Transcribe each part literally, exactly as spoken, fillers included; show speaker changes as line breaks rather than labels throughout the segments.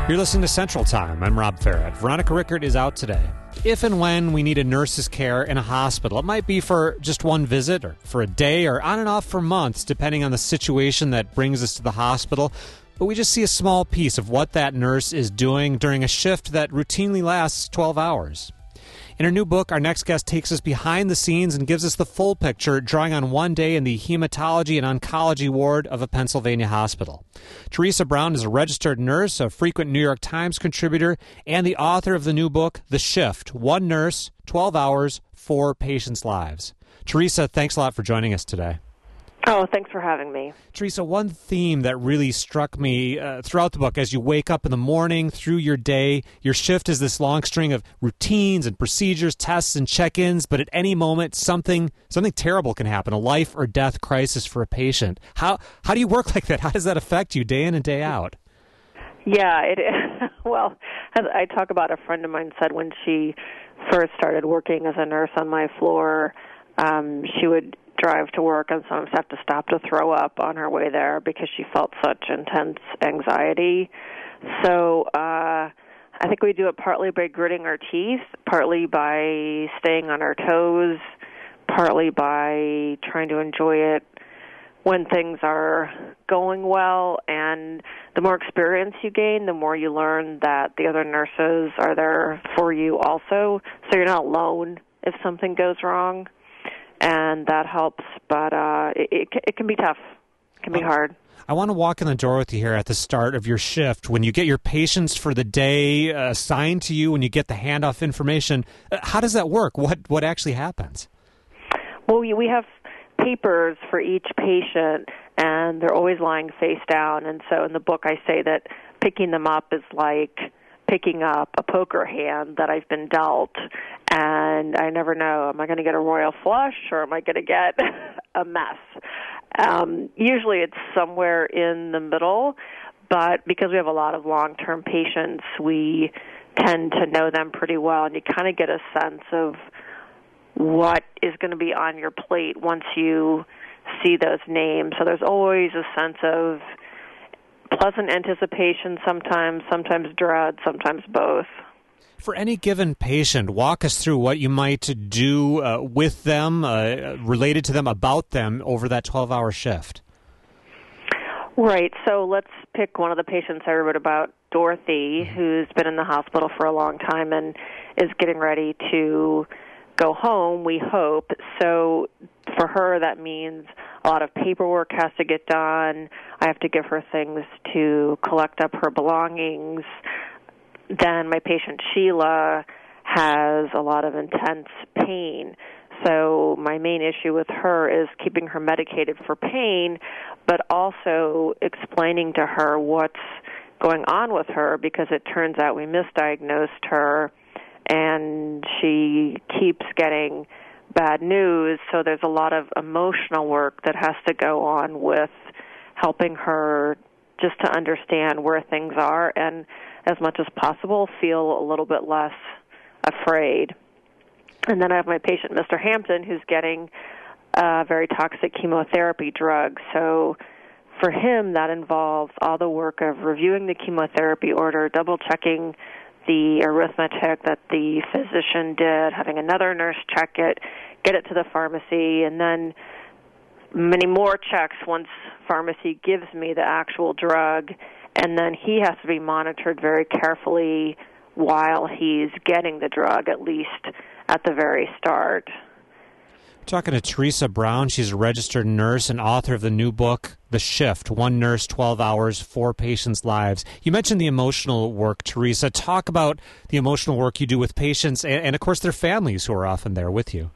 You're listening to Central Time. I'm Rob Farrett. Veronica Rickert is out today. If and when we need a nurse's care in a hospital, it might be for just one visit or for a day or on and off for months, depending on the situation that brings us to the hospital. But we just see a small piece of what that nurse is doing during a shift that routinely lasts twelve hours. In her new book, our next guest takes us behind the scenes and gives us the full picture, drawing on one day in the hematology and oncology ward of a Pennsylvania hospital. Teresa Brown is a registered nurse, a frequent New York Times contributor, and the author of the new book, The Shift, One Nurse, twelve hours, Four Patients' Lives. Teresa, thanks a lot for joining us today.
Oh, thanks for having me.
Teresa, one theme that really struck me uh, throughout the book, as you wake up in the morning, through your day, your shift is this long string of routines and procedures, tests and check-ins, but at any moment, something something terrible can happen, a life or death crisis for a patient. How how do you work like that? How does that affect you day in and day out?
Yeah, it is. Well, as I talk about, a friend of mine said when she first started working as a nurse on my floor, um, she would drive to work and sometimes have to stop to throw up on her way there because she felt such intense anxiety. So uh, I think we do it partly by gritting our teeth, partly by staying on our toes, partly by trying to enjoy it when things are going well. And the more experience you gain, the more you learn that the other nurses are there for you also, so you're not alone if something goes wrong. And that helps, but uh, it, it, it can be tough. It can be hard.
I want to walk in the door with you here at the start of your shift. When you get your patients for the day uh, assigned to you, when you get the handoff information, uh, how does that work? What what actually happens?
Well, we, we have papers for each patient, and they're always lying face down. And so in the book I say that picking them up is like picking up a poker hand that I've been dealt, and I never know, am I going to get a royal flush or am I going to get a mess? Um, usually it's somewhere in the middle, but because we have a lot of long-term patients, we tend to know them pretty well, and you kind of get a sense of what is going to be on your plate once you see those names. So there's always a sense of pleasant anticipation sometimes, sometimes dread, sometimes both.
For any given patient, walk us through what you might do uh, with them, uh, related to them, about them over that twelve-hour shift.
Right. So let's pick one of the patients I wrote about, Dorothy, who's been in the hospital for a long time and is getting ready to go home, we hope. So for her, that means a lot of paperwork has to get done. I have to give her things to collect up her belongings. Then my patient Sheila has a lot of intense pain. So my main issue with her is keeping her medicated for pain, but also explaining to her what's going on with her, because it turns out we misdiagnosed her and she keeps getting bad news. So there's a lot of emotional work that has to go on with helping her just to understand where things are and, as much as possible, feel a little bit less afraid. And then I have my patient, Mister Hampton, who's getting a very toxic chemotherapy drug. So for him, that involves all the work of reviewing the chemotherapy order, double-checking the arithmetic that the physician did, having another nurse check it, get it to the pharmacy, and then many more checks once pharmacy gives me the actual drug, and then he has to be monitored very carefully while he's getting the drug, at least at the very start.
Talking to Teresa Brown. She's a registered nurse and author of the new book, The Shift, One Nurse, twelve hours, Four Patients' Lives. You mentioned the emotional work, Teresa. Talk about the emotional work you do with patients and, and, of course, their families who are often there with you.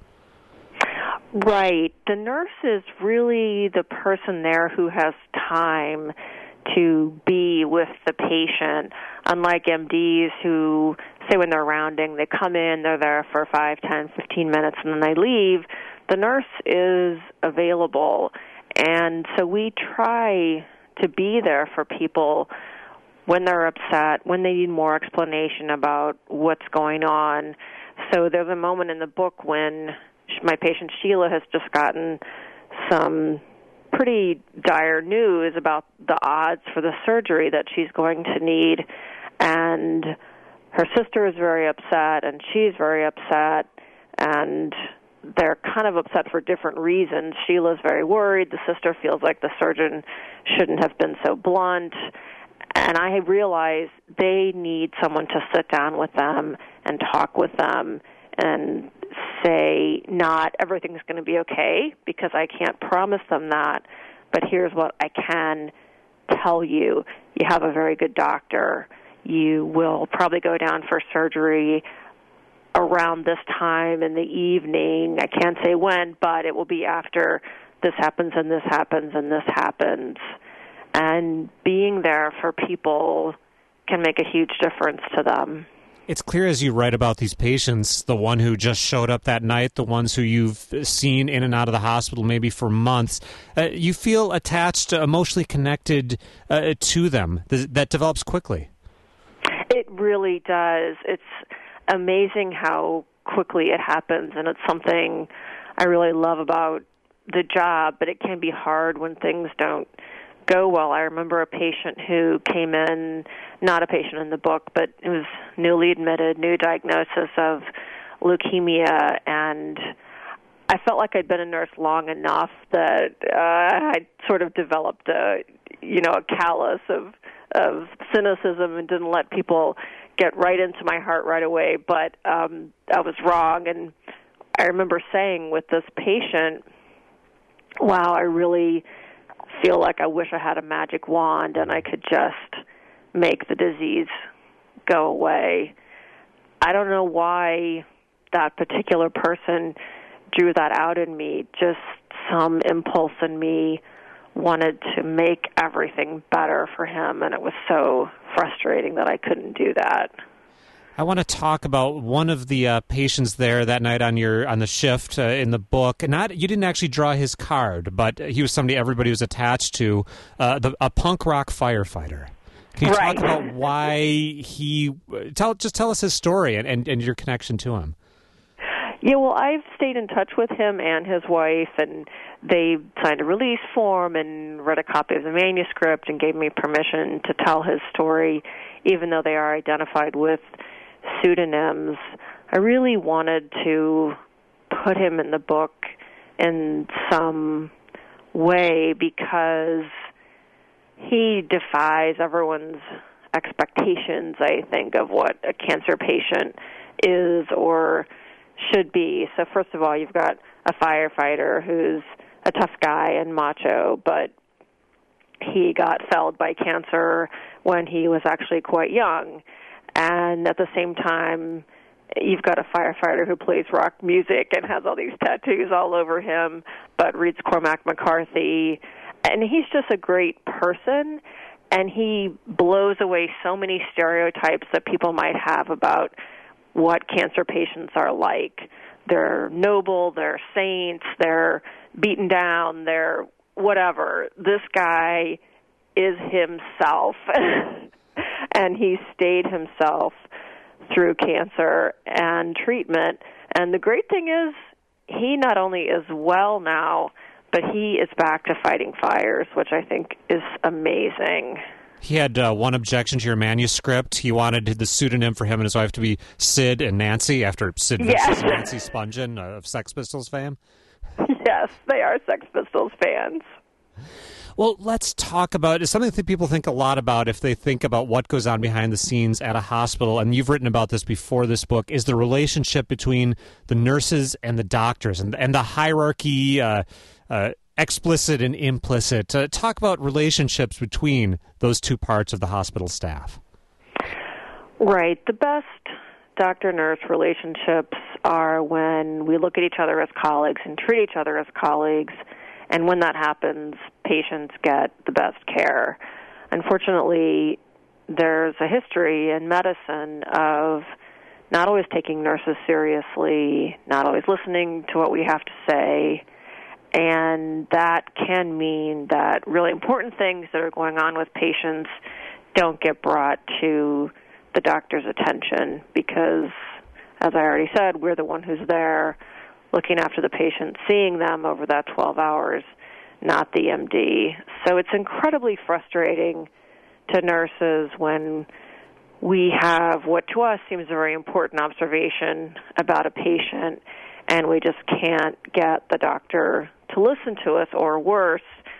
Right. The nurse is really the person there who has time to be with the patient, unlike M Ds who, say when they're rounding, they come in, they're there for five, ten, fifteen minutes, and then they leave. The nurse is available, and so we try to be there for people when they're upset, when they need more explanation about what's going on. So there's a moment in the book when my patient Sheila has just gotten some pretty dire news about the odds for the surgery that she's going to need. and her sister is very upset, and she's very upset, and they're kind of upset for different reasons. Sheila's very worried. The sister feels like the surgeon shouldn't have been so blunt. And I realize they need someone to sit down with them and talk with them and say, not everything's going to be okay, because I can't promise them that, but here's what I can tell you. You have a very good doctor. You will probably go down for surgery around this time in the evening. I can't say when, but it will be after this happens and this happens and this happens. And being there for people can make a huge difference to them.
It's clear as you write about these patients, the one who just showed up that night, the ones who you've seen in and out of the hospital maybe for months, uh, you feel attached, emotionally connected uh, to them. Th- that develops quickly.
It really does. It's amazing how quickly it happens, and it's something I really love about the job, but it can be hard when things don't go well. I remember a patient who came in, not a patient in the book, but it was newly admitted, new diagnosis of leukemia, and I felt like I'd been a nurse long enough that uh, I'd sort of developed a, you know, a callus of of cynicism and didn't let people get right into my heart right away, but um, I was wrong. And I remember saying with this patient, wow, I really feel like I wish I had a magic wand and I could just make the disease go away. I don't know why that particular person drew that out in me. Just some impulse in me wanted to make everything better for him, and it was so frustrating that I couldn't do that.
I want to talk about one of the uh, patients there that night on your on the shift uh, in the book. Not you didn't actually draw his card, but he was somebody everybody was attached to, uh, the, a punk rock firefighter. Can you
right.
talk about why he tell just tell us his story and, and, and your connection to him?
Yeah, well, I've stayed in touch with him and his wife, and they signed a release form and read a copy of the manuscript and gave me permission to tell his story, even though they are identified with pseudonyms. I really wanted to put him in the book in some way because he defies everyone's expectations, I think, of what a cancer patient is or should be. So first of all, you've got a firefighter who's a tough guy and macho, but he got felled by cancer when he was actually quite young. And at the same time, you've got a firefighter who plays rock music and has all these tattoos all over him, but reads Cormac McCarthy. And he's just a great person, and he blows away so many stereotypes that people might have about what cancer patients are like. They're noble, they're saints, they're beaten down, they're whatever. This guy is himself, and he stayed himself through cancer and treatment. And the great thing is, he not only is well now, but he is back to fighting fires, which I think is amazing.
He had uh, one objection to your manuscript. He wanted the pseudonym for him and his wife to be Sid and Nancy, after Sid Vicious
yes.
and Nancy Spungen of Sex Pistols fame.
Yes, they are Sex Pistols fans.
Well, let's talk about it's something that people think a lot about if they think about what goes on behind the scenes at a hospital, and you've written about this before this book, is the relationship between the nurses and the doctors and, and the hierarchy, uh, uh, explicit and implicit. Uh, talk about relationships between those two parts of the hospital staff.
Right. The best doctor-nurse relationships are when we look at each other as colleagues and treat each other as colleagues, and when that happens, patients get the best care. Unfortunately, there's a history in medicine of not always taking nurses seriously, not always listening to what we have to say, and that can mean that really important things that are going on with patients don't get brought to the doctor's attention because, as I already said, we're the one who's there looking after the patient, seeing them over that twelve hours, not the M D. So it's incredibly frustrating to nurses when we have what to us seems a very important observation about a patient, and we just can't get the doctor to listen to us, or worse,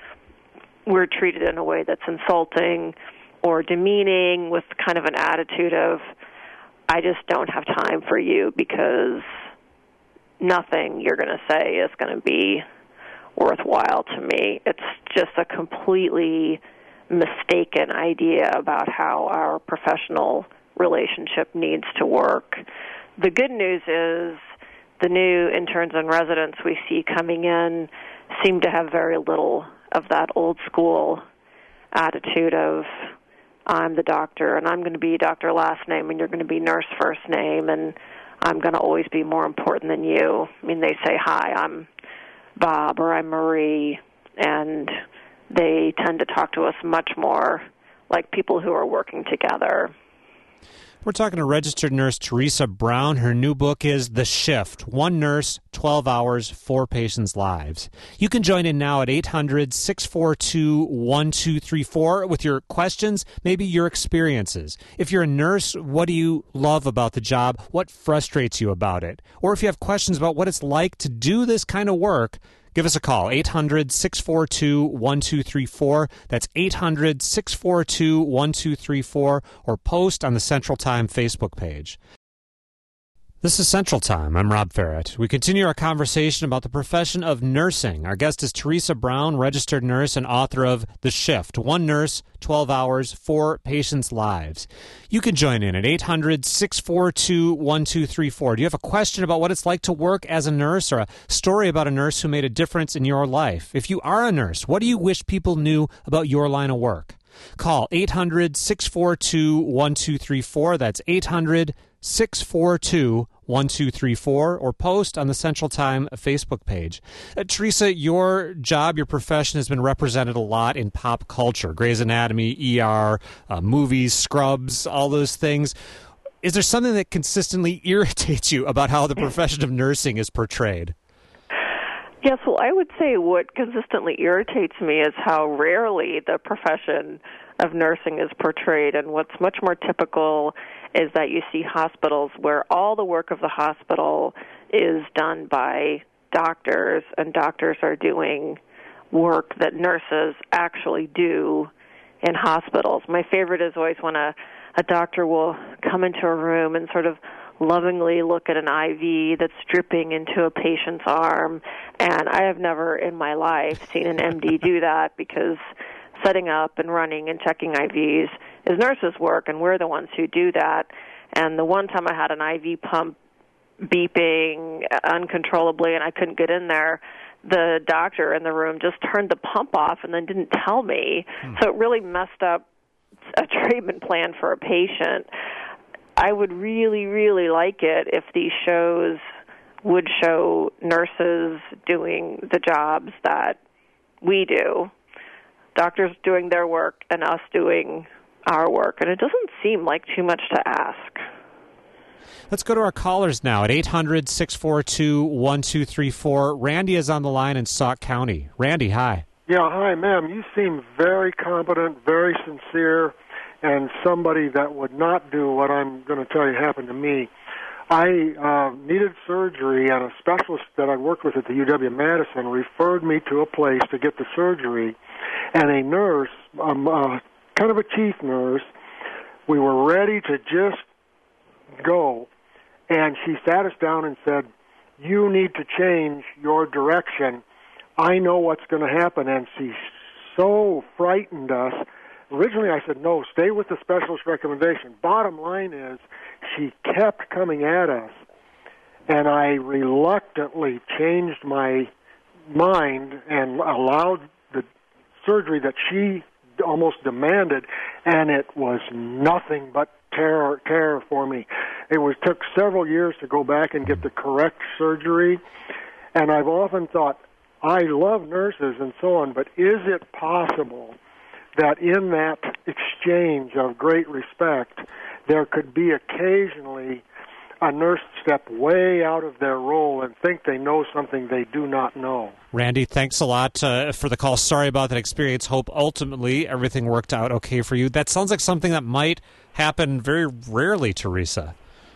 we're treated in a way that's insulting or demeaning with kind of an attitude of, I just don't have time for you because nothing you're going to say is going to be worthwhile to me. It's just a completely mistaken idea about how our professional relationship needs to work. The good news is the new interns and residents we see coming in seem to have very little of that old school attitude of, I'm the doctor and I'm going to be doctor last name and you're going to be nurse first name, and I'm going to always be more important than you. I mean, they say, hi, I'm Bob or I'm Marie, and they tend to talk to us much more like people who are working together.
We're talking to registered nurse Teresa Brown. Her new book is The Shift, One Nurse, twelve hours, Four Patients' Lives. You can join in now at eight hundred, six four two, one two three four with your questions, maybe your experiences. If you're a nurse, what do you love about the job? What frustrates you about it? Or if you have questions about what it's like to do this kind of work, give us a call, eight hundred, six four two, one two three four. That's eight hundred, six four two, one two three four, or post on the Central Time Facebook page. This is Central Time. I'm Rob Ferret. We continue our conversation about the profession of nursing. Our guest is Teresa Brown, registered nurse and author of The Shift, One Nurse, twelve hours, Four Patients' Lives. You can join in at eight hundred, six four two, one two three four. Do you have a question about what it's like to work as a nurse, or a story about a nurse who made a difference in your life? If you are a nurse, what do you wish people knew about your line of work? Call eight hundred, six four two, one two three four. That's eight hundred, six four two, one two three four, or post on the Central Time Facebook page. Uh, Teresa, your job, your profession has been represented a lot in pop culture. Grey's Anatomy, E R, uh, movies, Scrubs, all those things. Is there something that consistently irritates you about how the profession of nursing is portrayed?
Yes, well, I would say what consistently irritates me is how rarely the profession of nursing is portrayed, and what's much more typical is that you see hospitals where all the work of the hospital is done by doctors, and doctors are doing work that nurses actually do in hospitals. My favorite is always when a, a doctor will come into a room and sort of lovingly look at an I V that's dripping into a patient's arm, and I have never in my life seen an M D do that, because setting up and running and checking I Vs is nurses' work, and we're the ones who do that. And the one time I had an I V pump beeping uncontrollably and I couldn't get in there, the doctor in the room just turned the pump off and then didn't tell me. Hmm. So it really messed up a treatment plan for a patient. I would really, really like it if these shows would show nurses doing the jobs that we do, doctors doing their work and us doing our work. And it doesn't seem like too much to ask.
Let's go to our callers now at eight hundred, six four two, one two three four. Randy is on the line in Sauk County. Randy, hi.
Yeah, hi, ma'am. You seem very competent, very sincere, and somebody that would not do what I'm going to tell you happened to me. I uh, needed surgery, and a specialist that I worked with at the U W-Madison referred me to a place to get the surgery, and a nurse, um, uh, kind of a chief nurse, we were ready to just go, and she sat us down and said, you need to change your direction. I know what's going to happen, and she so frightened us. Originally, I said, no, stay with the specialist recommendation. Bottom line is, she kept coming at us, and I reluctantly changed my mind and allowed the surgery that she almost demanded, and it was nothing but terror, terror for me. It was took several years to go back and get the correct surgery, and I've often thought, I love nurses and so on, but is it possible that in that exchange of great respect, there could be occasionally a nurse step way out of their role and think they know something they do not know.
Randy, thanks a lot uh, for the call. Sorry about that experience. Hope ultimately everything worked out okay for you. That sounds like something that might happen very rarely, Teresa.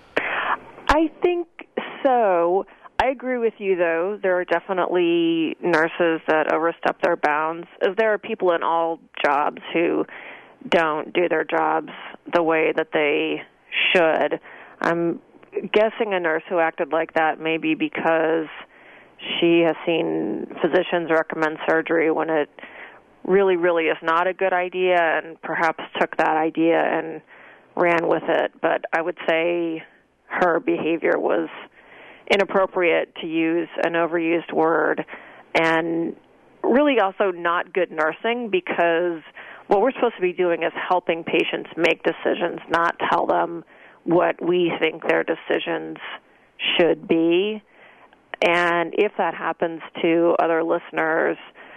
I think so. I agree with you, though. There are definitely nurses that overstep their bounds. There are people in all jobs who don't do their jobs the way that they should. I'm guessing a nurse who acted like that maybe because she has seen physicians recommend surgery when it really, really is not a good idea, and perhaps took that idea and ran with it. But I would say her behavior was inappropriate, to use an overused word, and really also not good nursing, because what we're supposed to be doing is helping patients make decisions, not tell them what we think their decisions should be. And if that happens to other listeners,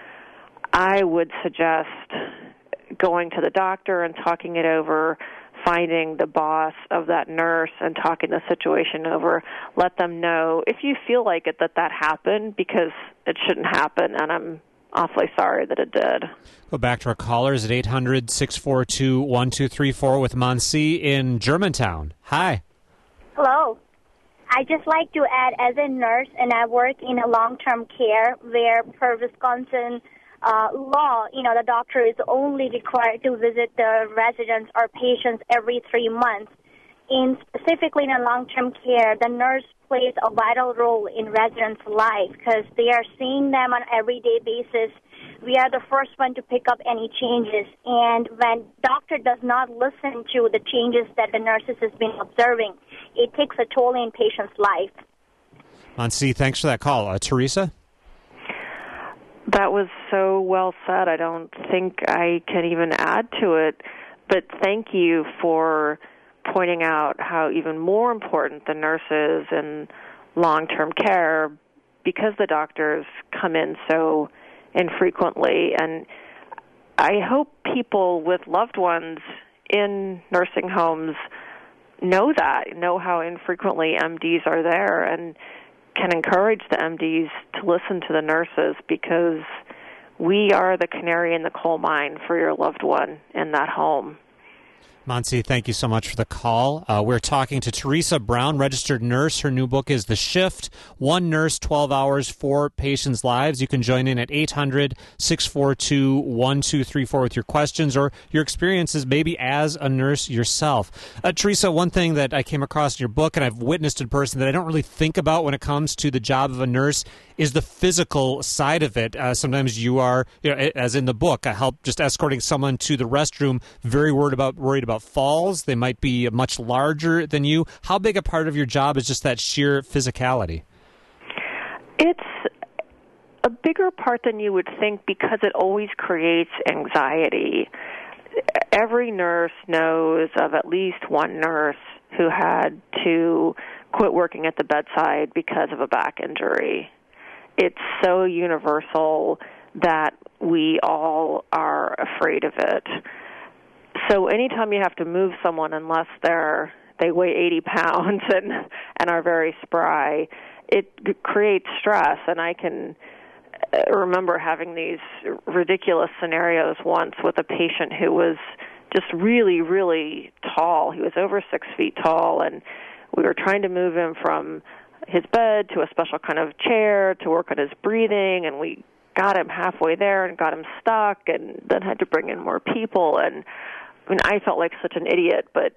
I would suggest going to the doctor and talking it over, finding the boss of that nurse and talking the situation over. Let them know if you feel like it that that happened, because it shouldn't happen, and I'm awfully sorry that it did.
Go back to our callers at eight hundred, six four two, one two three four with Mansi in Germantown. Hi.
Hello. I just like to add, as a nurse, and I work in a long-term care where, per Wisconsin uh, law, you know, the doctor is only required to visit the residents or patients every three months. In specifically in a long-term care, the nurse plays a vital role in residents' life because they are seeing them on an everyday basis. We are the first one to pick up any changes, and when doctor does not listen to the changes that the nurses has been observing, it takes a toll in patient's life.
Mansi, thanks for that call. Uh, Teresa?
That was so well said. I don't think I can even add to it, but thank you for pointing out how even more important the nurses in long-term care, because the doctors come in so infrequently. And I hope people with loved ones in nursing homes know that, know how infrequently M Ds are there, and can encourage the M Ds to listen to the nurses, because we are the canary in the coal mine for your loved one in that home.
Mansi, thank you so much for the call. Uh, we're talking to Teresa Brown, registered nurse. Her new book is The Shift, One Nurse, twelve hours, Four Patients' Lives. You can join in at eight hundred, six four two, one two three four with your questions or your experiences maybe as a nurse yourself. Uh, Teresa, one thing that I came across in your book, and I've witnessed in person, that I don't really think about when it comes to the job of a nurse is the physical side of it. Uh, sometimes you are, you know, as in the book, I help just escorting someone to the restroom, very worried about worried about falls. They might be much larger than you. How big a part of your job is just that sheer physicality?
It's a bigger part than you would think, because it always creates anxiety. Every nurse knows of at least one nurse who had to quit working at the bedside because of a back injury. It's so universal that we all are afraid of it. So anytime you have to move someone, unless they're they weigh eighty pounds and and are very spry, it creates stress. And I can remember having these ridiculous scenarios once with a patient who was just really, really tall. He was over six feet tall, and we were trying to move him from his bed to a special kind of chair to work on his breathing, and we got him halfway there and got him stuck, and then had to bring in more people. And I mean, I felt like such an idiot, but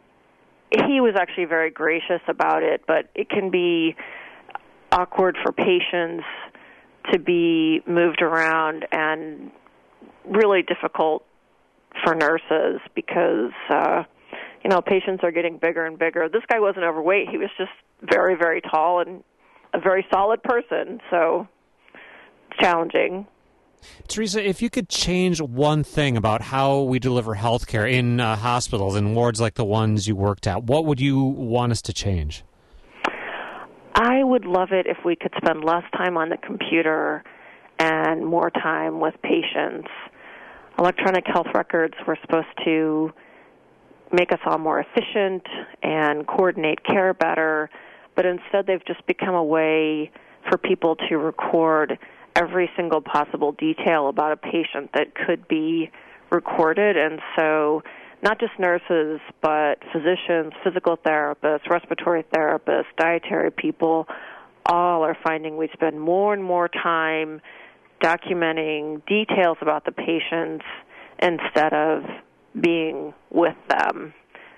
he was actually very gracious about it. But it can be awkward for patients to be moved around, and really difficult for nurses, because uh, you know, patients are getting bigger and bigger. This guy wasn't overweight. He was just very, very tall and a very solid person, so it's challenging.
Teresa, if you could change one thing about how we deliver health care in uh, hospitals and wards like the ones you worked at, what would you want us to change?
I would love it if we could spend less time on the computer and more time with patients. Electronic health records were supposed to make us all more efficient and coordinate care better, but instead they've just become a way for people to record every single possible detail about a patient that could be recorded. And so not just nurses, but physicians, physical therapists, respiratory therapists, dietary people, all are finding we spend more and more time documenting details about the patients instead of being with them,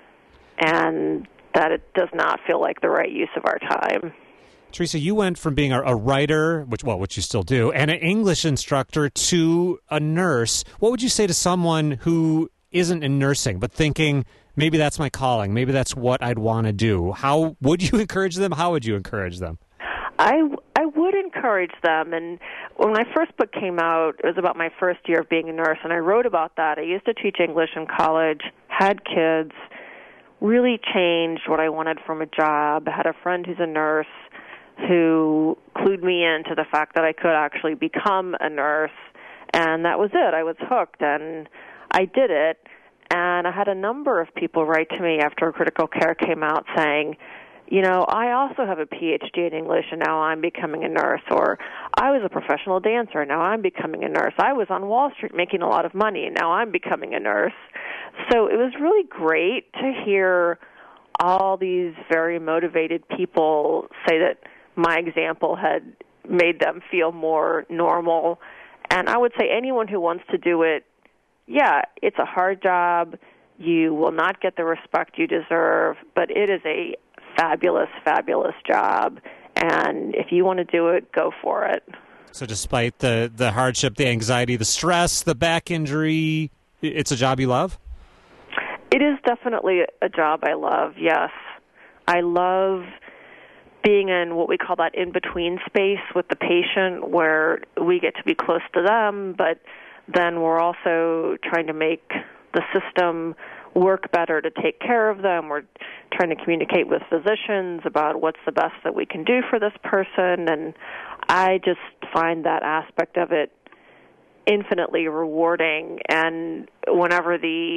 and that it does not feel like the right use of our time.
Teresa, you went from being a, a writer, which well, which you still do, and an English instructor to a nurse. What would you say to someone who isn't in nursing but thinking, maybe that's my calling, maybe that's what I'd want to do? How would you encourage them? How would you encourage them?
I, I would encourage them, and when my first book came out, it was about my first year of being a nurse, and I wrote about that. I used to teach English in college, had kids, really changed what I wanted from a job, had a friend who's a nurse who clued me into the fact that I could actually become a nurse, and that was it. I was hooked, and I did it, and I had a number of people write to me after Critical Care came out saying, you know, I also have a P H D in English, and now I'm becoming a nurse. Or I was a professional dancer, and now I'm becoming a nurse. I was on Wall Street making a lot of money, and now I'm becoming a nurse. So it was really great to hear all these very motivated people say that my example had made them feel more normal. And I would say anyone who wants to do it, yeah, it's a hard job. You will not get the respect you deserve, but it is a fabulous, fabulous job, and if you want to do it, go for it.
So despite the, the hardship, the anxiety, the stress, the back injury, it's a job you love?
It is definitely a job I love, yes. I love being in what we call that in-between space with the patient, where we get to be close to them, but then we're also trying to make the system work better to take care of them. We're trying to communicate with physicians about what's the best that we can do for this person, and I just find that aspect of it infinitely rewarding. And whenever the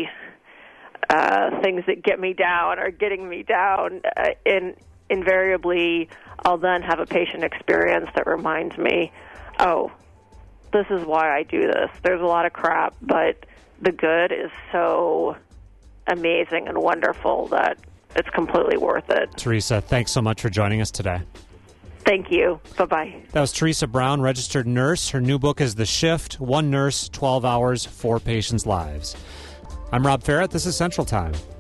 uh, things that get me down are getting me down, uh, in, invariably I'll then have a patient experience that reminds me, oh, this is why I do this. There's a lot of crap, but the good is so amazing and wonderful that it's completely worth it.
Teresa, thanks so much for joining us today.
Thank you. Bye-bye.
That was Teresa Brown, registered nurse. Her new book is The Shift, One Nurse, twelve hours, four Patients' Lives. I'm Rob Ferrett. This is Central Time.